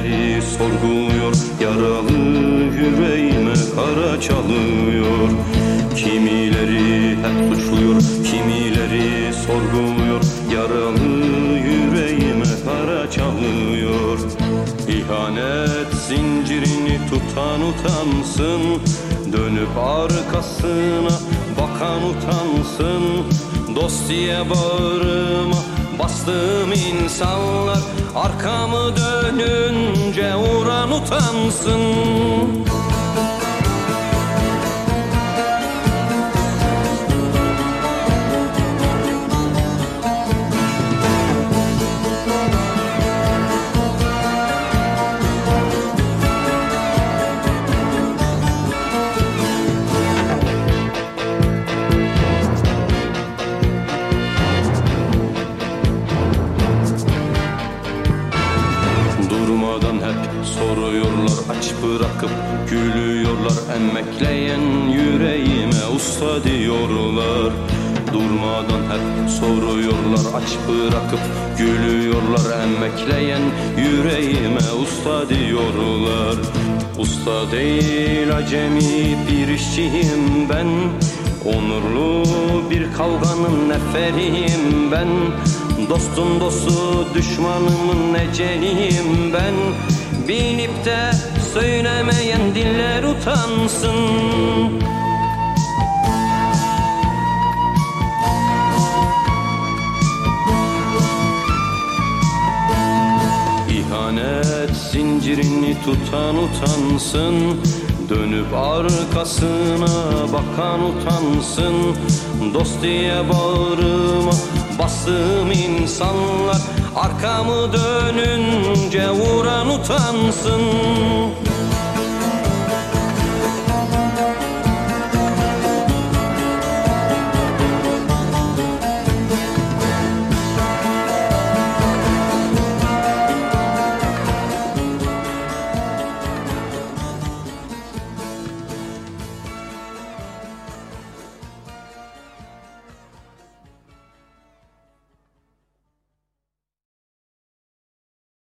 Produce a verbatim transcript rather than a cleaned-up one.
Kimileri sorguluyor, yaralı yüreğime kara çalıyor. Kimileri hep suçluyor, kimileri sorguluyor, yaralı yüreğime kara çalıyor. İhanet zincirini tutan utansın, dönüp arkasına bakan utansın. Dost diye bağrıma bastığım insanlar arkamı dönünce uğran utansın. Durmadan hep soruyorlar, aç bırakıp gülüyorlar. Emekleyen yüreğime usta diyorlar. Durmadan hep soruyorlar, aç bırakıp gülüyorlar. Emekleyen yüreğime usta diyorlar. Usta değil acemi bir işçiyim ben, onurlu bir kavganın neferiyim ben. Dostun dostu düşmanımın eceliyim ben. Bilip de söylemeyen diller utansın. İhanet zincirini tutan utansın, dönüp arkasına bakan utansın. Dost diye bağrıma bastığım insanlar arkamı dönünce vuran utansın.